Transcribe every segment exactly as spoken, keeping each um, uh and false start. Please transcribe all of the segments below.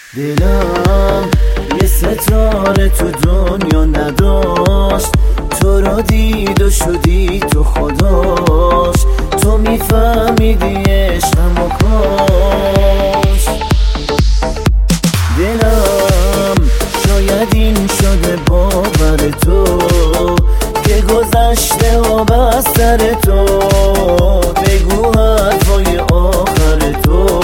دلم یه ستاره تو دنیا نداشت، تو رو دید و شدی تو خداش. تو میفهمیدی عشقم و کاش. دلم شاید این شده باور تو که گذشته و بستر تو. بگو حرفای آخر تو.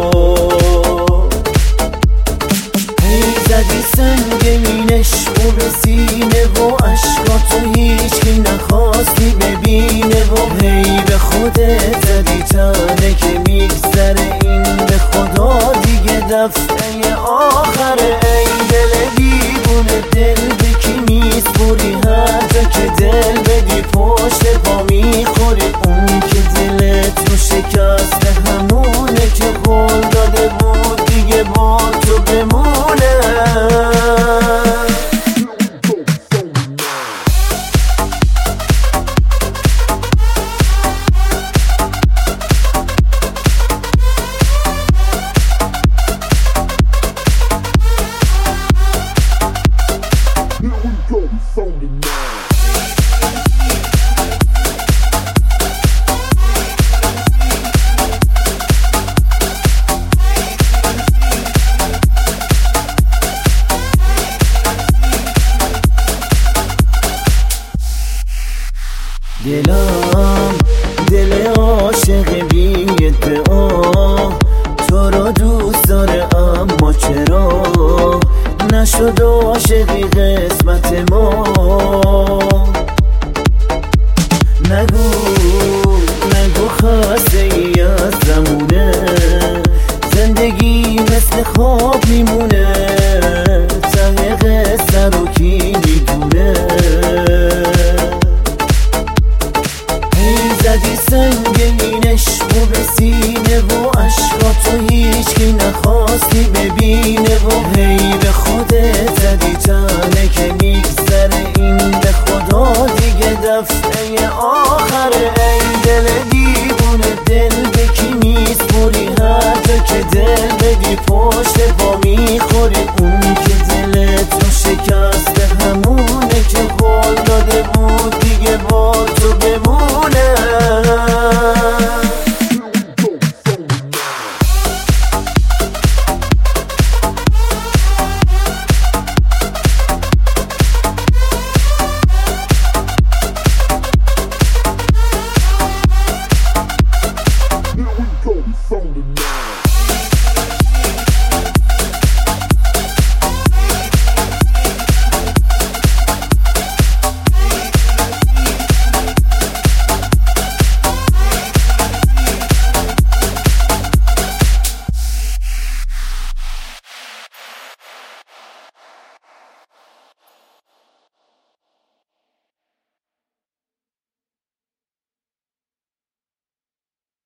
زدی سنگینش و به سینه و عشقاتو هیچکی نخواستی ببینه و هی به خودت زدی تنه که میگذره این به خدا دیگه دفعه آخره. ای دل دیوونه دل به کی میسپوری، هر جا که دل بدی پشت پا میخوری. اون که دلت رو شکسته همونه که قول داده بود دیگه با تو بمونه. دلم دل عاشق بی ادعا، تو رو دوست داره اما چرا نشد عاشقی قسمت ما. نگو نگو خسته ای از زمونه، زندگی مثل خواب میمونه. ته قصه رو کی میدونه. زدی سنگینش و به سینه و عشقاتو هیچکی نخواستی ببینه و هی به خودت زدی تنه که میگذره این به خدا دیگه دفعه آخره. ای دل دیوونه دل به کی میسپوری، هر جا که دل بدی پشت پا میخوری.